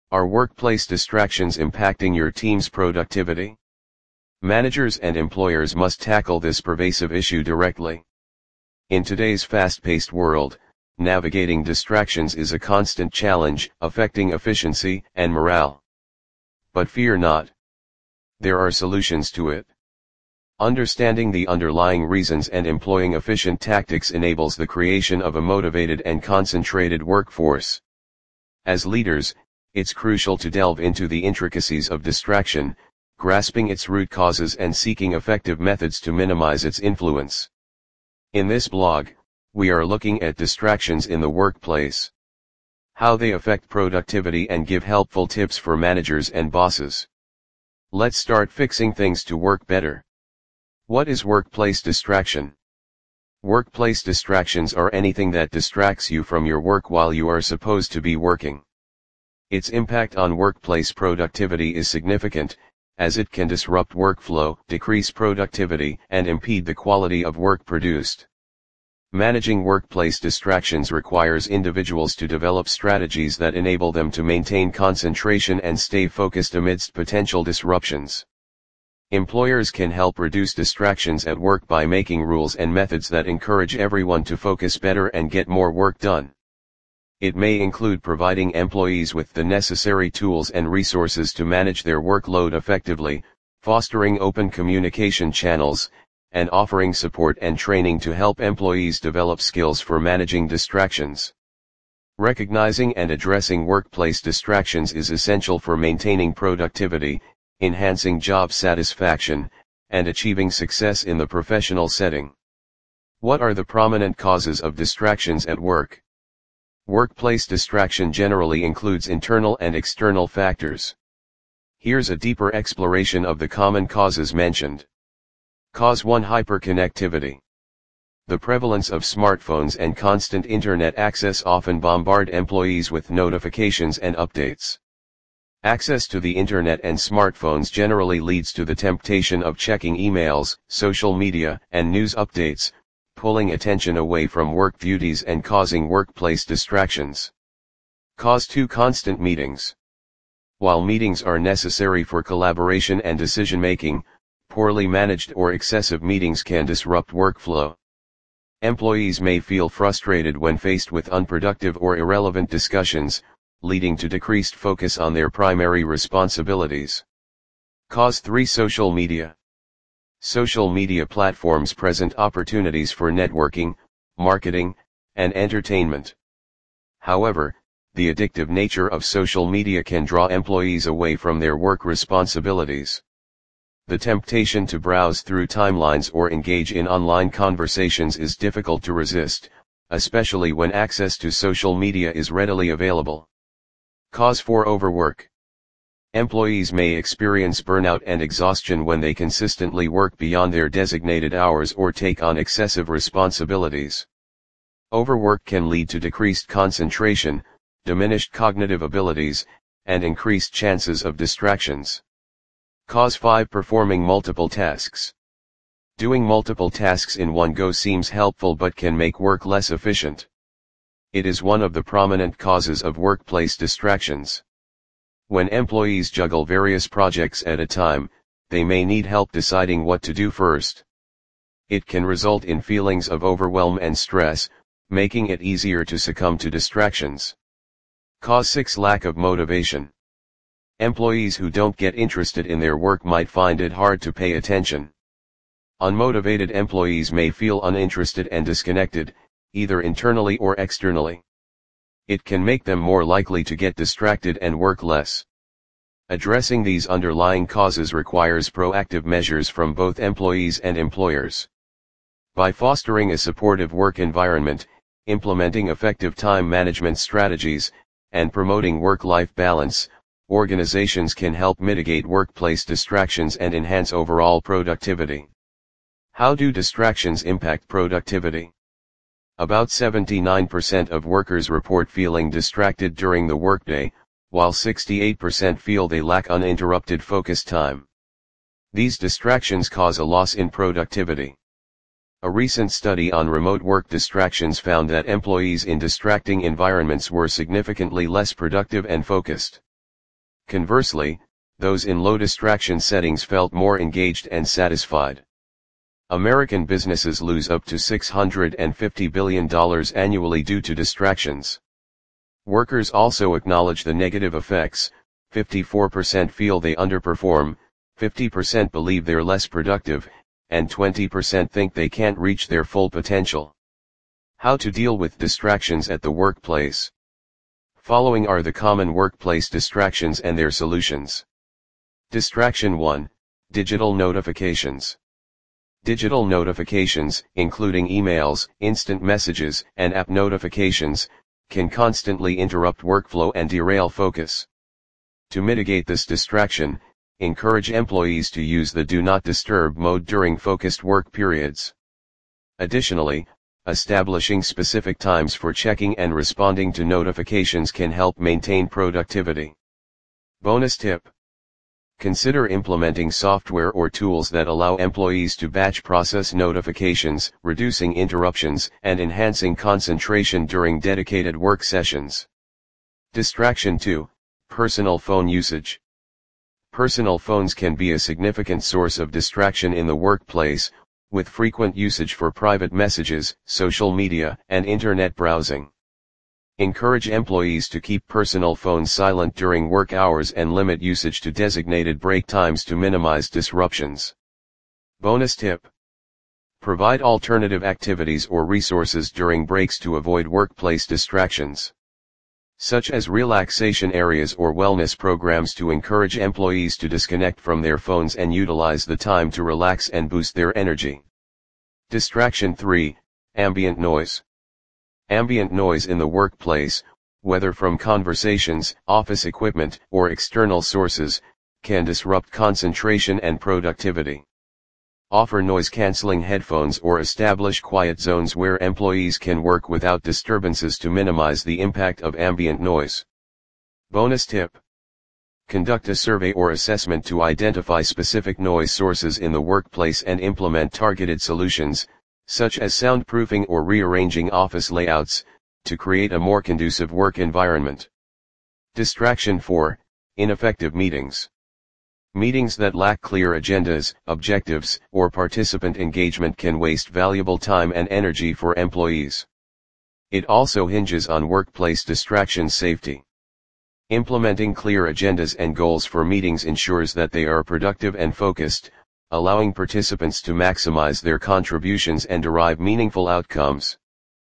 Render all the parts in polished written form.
Are workplace distractions impacting your team's productivity? Managers and employers must tackle this pervasive issue directly. In today's fast-paced world, navigating distractions is a constant challenge, affecting efficiency and morale. But fear not. There are solutions to it. Understanding the underlying reasons and employing efficient tactics enables the creation of a motivated and concentrated workforce. As leaders, it's crucial to delve into the intricacies of distraction, grasping its root causes and seeking effective methods to minimize its influence. In this blog, we are looking at distractions in the workplace, how they affect productivity, and give helpful tips for managers and bosses. Let's start fixing things to work better. What is workplace distraction? Workplace distractions are anything that distracts you from your work while you are supposed to be working. Its impact on workplace productivity is significant, as it can disrupt workflow, decrease productivity, and impede the quality of work produced. Managing workplace distractions requires individuals to develop strategies that enable them to maintain concentration and stay focused amidst potential disruptions. Employers can help reduce distractions at work by making rules and methods that encourage everyone to focus better and get more work done. It may include providing employees with the necessary tools and resources to manage their workload effectively, fostering open communication channels, and offering support and training to help employees develop skills for managing distractions. Recognizing and addressing workplace distractions is essential for maintaining productivity, enhancing job satisfaction, and achieving success in the professional setting. What are the prominent causes of distractions at work? Workplace distraction generally includes internal and external factors. Here's a deeper exploration of the common causes mentioned. Cause 1: Hyperconnectivity. The prevalence of smartphones and constant internet access often bombard employees with notifications and updates. Access to the internet and smartphones generally leads to the temptation of checking emails, social media, and news updates, pulling attention away from work duties and causing workplace distractions. Cause 2: Constant meetings. While meetings are necessary for collaboration and decision-making, poorly managed or excessive meetings can disrupt workflow. Employees may feel frustrated when faced with unproductive or irrelevant discussions, leading to decreased focus on their primary responsibilities. Cause 3: Social media. Social media platforms present opportunities for networking, marketing, and entertainment. However, the addictive nature of social media can draw employees away from their work responsibilities. The temptation to browse through timelines or engage in online conversations is difficult to resist, especially when access to social media is readily available. Cause 4: Overwork. Employees may experience burnout and exhaustion when they consistently work beyond their designated hours or take on excessive responsibilities. Overwork can lead to decreased concentration, diminished cognitive abilities, and increased chances of distractions. Cause 5: Performing multiple tasks. Doing multiple tasks in one go seems helpful but can make work less efficient. It is one of the prominent causes of workplace distractions. When employees juggle various projects at a time, they may need help deciding what to do first. It can result in feelings of overwhelm and stress, making it easier to succumb to distractions. Cause 6: Lack of motivation. Employees who don't get interested in their work might find it hard to pay attention. Unmotivated employees may feel uninterested and disconnected, either internally or externally. It can make them more likely to get distracted and work less. Addressing these underlying causes requires proactive measures from both employees and employers. By fostering a supportive work environment, implementing effective time management strategies, and promoting work-life balance, organizations can help mitigate workplace distractions and enhance overall productivity. How do distractions impact productivity? About 79% of workers report feeling distracted during the workday, while 68% feel they lack uninterrupted focus time. These distractions cause a loss in productivity. A recent study on remote work distractions found that employees in distracting environments were significantly less productive and focused. Conversely, those in low distraction settings felt more engaged and satisfied. American businesses lose up to $650 billion annually due to distractions. Workers also acknowledge the negative effects. 54% feel they underperform, 50% believe they're less productive, and 20% think they can't reach their full potential. How to deal with distractions at the workplace. Following are the common workplace distractions and their solutions. Distraction 1. Digital notifications. Digital notifications, including emails, instant messages, and app notifications, can constantly interrupt workflow and derail focus. To mitigate this distraction, encourage employees to use the Do Not Disturb mode during focused work periods. Additionally, establishing specific times for checking and responding to notifications can help maintain productivity. Bonus tip. Consider implementing software or tools that allow employees to batch process notifications, reducing interruptions and enhancing concentration during dedicated work sessions. Distraction 2. Personal phone usage. Personal phones can be a significant source of distraction in the workplace, with frequent usage for private messages, social media, and internet browsing. Encourage employees to keep personal phones silent during work hours and limit usage to designated break times to minimize disruptions. Bonus tip. Provide alternative activities or resources during breaks to avoid workplace distractions, such as relaxation areas or wellness programs to encourage employees to disconnect from their phones and utilize the time to relax and boost their energy. Distraction 3. Ambient noise. Ambient noise in the workplace, whether from conversations, office equipment, or external sources, can disrupt concentration and productivity. Offer noise-canceling headphones or establish quiet zones where employees can work without disturbances to minimize the impact of ambient noise. Bonus tip. Conduct a survey or assessment to identify specific noise sources in the workplace and implement targeted solutions, such as soundproofing or rearranging office layouts, to create a more conducive work environment. Distraction 4. Ineffective meetings. Meetings that lack clear agendas, objectives, or participant engagement can waste valuable time and energy for employees. It also hinges on workplace distraction safety. Implementing clear agendas and goals for meetings ensures that they are productive and focused, allowing participants to maximize their contributions and derive meaningful outcomes.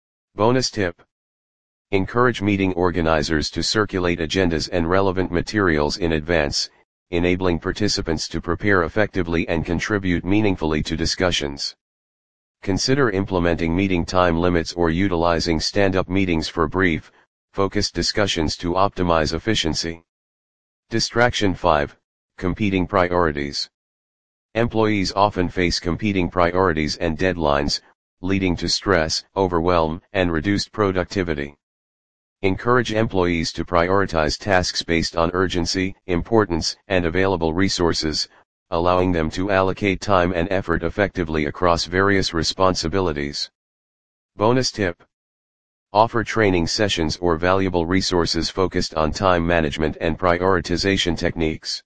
Bonus tip. Encourage meeting organizers to circulate agendas and relevant materials in advance, enabling participants to prepare effectively and contribute meaningfully to discussions. Consider implementing meeting time limits or utilizing stand-up meetings for brief, focused discussions to optimize efficiency. Distraction 5. Competing priorities. Employees often face competing priorities and deadlines, leading to stress, overwhelm, and reduced productivity. Encourage employees to prioritize tasks based on urgency, importance, and available resources, allowing them to allocate time and effort effectively across various responsibilities. Bonus tip. Offer training sessions or valuable resources focused on time management and prioritization techniques.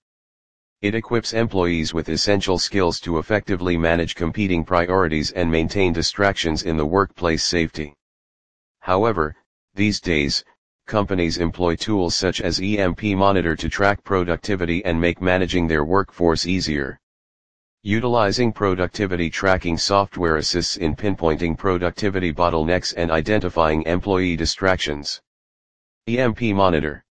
It equips employees with essential skills to effectively manage competing priorities and maintain distractions in the workplace safety. However, these days, companies employ tools such as EMP Monitor to track productivity and make managing their workforce easier. Utilizing productivity tracking software assists in pinpointing productivity bottlenecks and identifying employee distractions. EMP Monitor.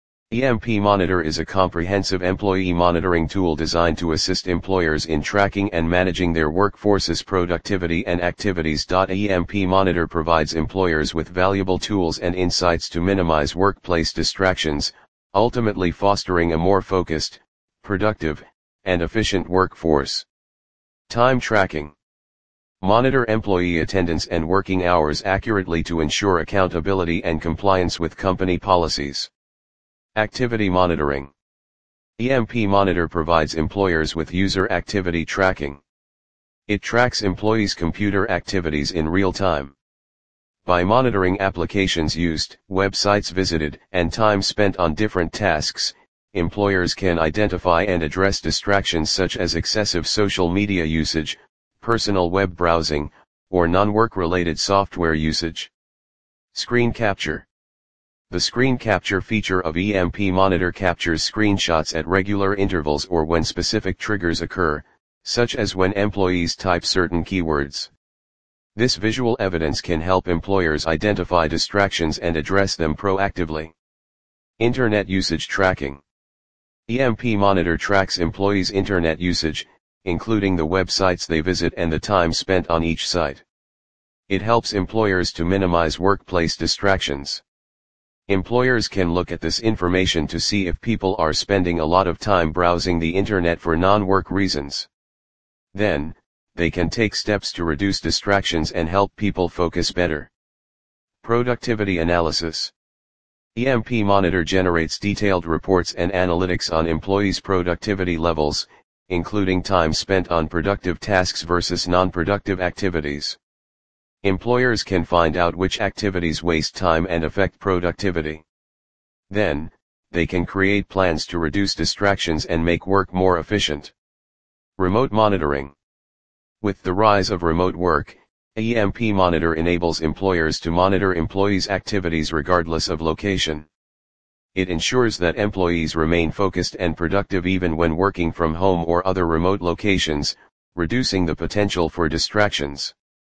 EMP Monitor is a comprehensive employee monitoring tool designed to assist employers in tracking and managing their workforce's productivity and activities. EMP Monitor provides employers with valuable tools and insights to minimize workplace distractions, ultimately fostering a more focused, productive, and efficient workforce. Time tracking. Monitor employee attendance and working hours accurately to ensure accountability and compliance with company policies. Activity monitoring. EMP Monitor provides employers with user activity tracking. It tracks employees' computer activities in real time. By monitoring applications used, websites visited, and time spent on different tasks, employers can identify and address distractions such as excessive social media usage, personal web browsing, or non-work related software usage. Screen capture. The screen capture feature of EMP Monitor captures screenshots at regular intervals or when specific triggers occur, such as when employees type certain keywords. This visual evidence can help employers identify distractions and address them proactively. Internet usage tracking. EMP Monitor tracks employees' internet usage, including the websites they visit and the time spent on each site. It helps employers to minimize workplace distractions. Employers can look at this information to see if people are spending a lot of time browsing the internet for non-work reasons. Then, they can take steps to reduce distractions and help people focus better. Productivity analysis. EMP Monitor generates detailed reports and analytics on employees' productivity levels, including time spent on productive tasks versus non-productive activities. Employers can find out which activities waste time and affect productivity. Then, they can create plans to reduce distractions and make work more efficient. Remote monitoring. With the rise of remote work, EMP Monitor enables employers to monitor employees' activities regardless of location. It ensures that employees remain focused and productive even when working from home or other remote locations, reducing the potential for distractions.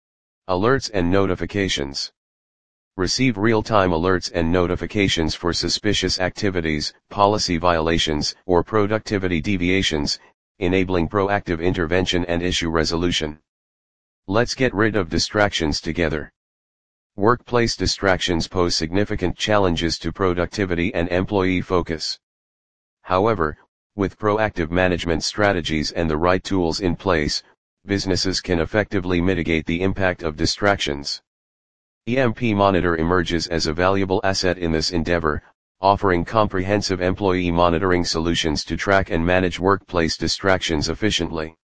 Alerts and notifications. Receive real-time alerts and notifications for suspicious activities, policy violations, or productivity deviations, enabling proactive intervention and issue resolution. Let's get rid of distractions together. Workplace distractions pose significant challenges to productivity and employee focus. However, with proactive management strategies and the right tools in place, businesses can effectively mitigate the impact of distractions. EMP Monitor emerges as a valuable asset in this endeavor, offering comprehensive employee monitoring solutions to track and manage workplace distractions efficiently.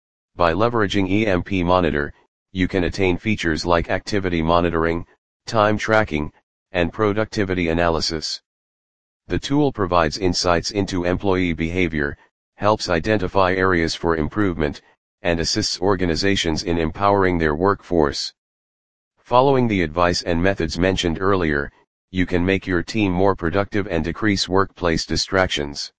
By leveraging EMP Monitor, you can attain features like activity monitoring, time tracking, and productivity analysis. The tool provides insights into employee behavior, helps identify areas for improvement, and assists organizations in empowering their workforce. Following the advice and methods mentioned earlier, you can make your team more productive and decrease workplace distractions.